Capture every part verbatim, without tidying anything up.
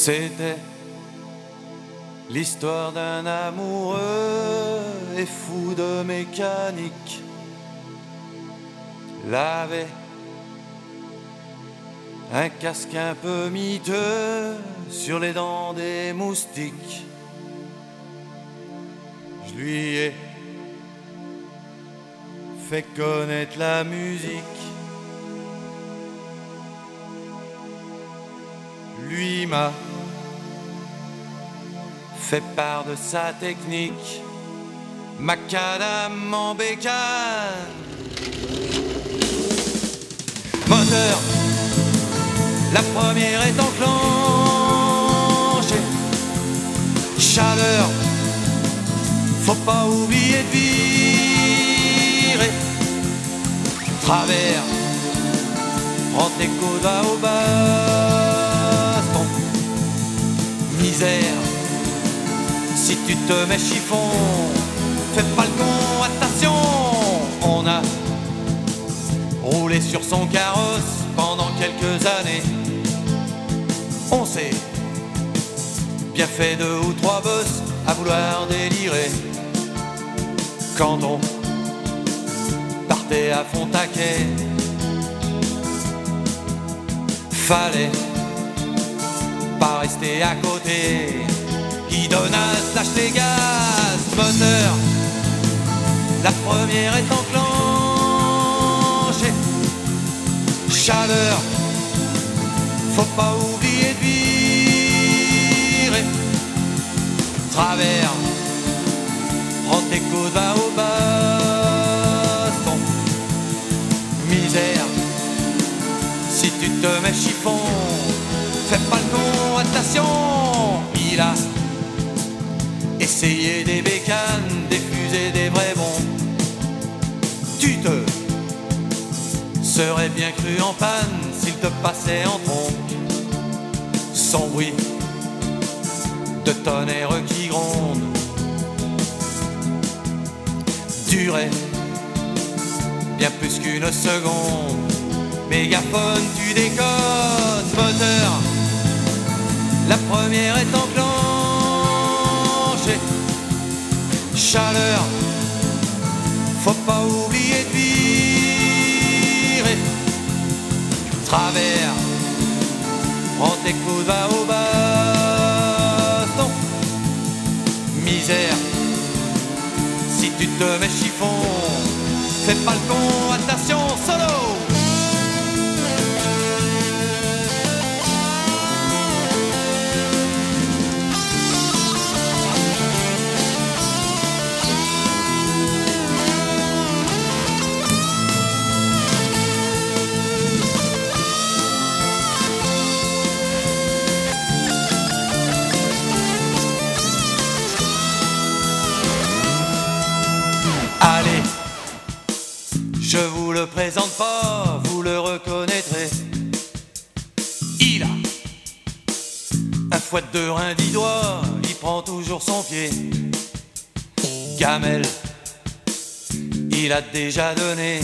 C'était l'histoire d'un amoureux et fou de mécanique. L'avait un casque un peu miteux sur les dents des moustiques. Je lui ai fait connaître la musique. Lui m'a fait part de sa technique. Macadam en bécane. Moteur, la première est enclenchée. Chaleur, faut pas oublier de virer. Travers, prends tes coudes, va au baston. Misère, si tu te mets chiffon, fais pas le con, attention. On a roulé sur son carrosse pendant quelques années. On s'est bien fait deux ou trois bosses à vouloir délirer. Quand on partait à fond taquet, fallait pas rester à côté. Qui donnasse, lâche les gaz. Moteur, la première est enclenchée. Chaleur, faut pas oublier de virer. Travers, prends tes coudes, va au baston. Misère, si tu te mets chiffon, fais pas le con, attention. Il a essayé des bécanes, des fusées, des vrais bons. Tu te serais bien cru en panne s'il te passait en trompe. Son bruit de tonnerre qui gronde durait bien plus qu'une seconde. Mégaphone, tu déconnes. Moteur, la première est enclenchée. Chaleur, faut pas oublier de virer. Travers, prends tes coudes, va au baston. Misère, si tu te mets chiffon, fais pas le con, attention, solo. Allez, je vous le présente pas, vous le reconnaîtrez. Il a un fouet de deux reins, dix doigts, il prend toujours son pied. Gamelle, il a déjà donné.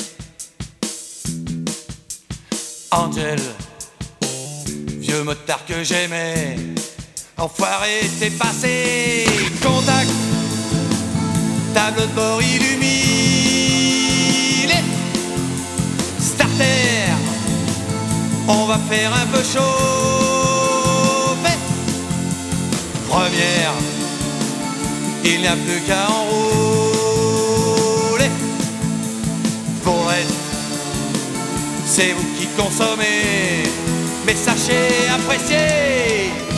Angel, vieux motard que j'aimais. Enfoiré, t'es passé. Contact, table de bord illuminée. Starter, on va faire un peu chauffer. Première, il n'y a plus qu'à enrouler. Pour être, c'est vous qui consommez, mais sachez apprécier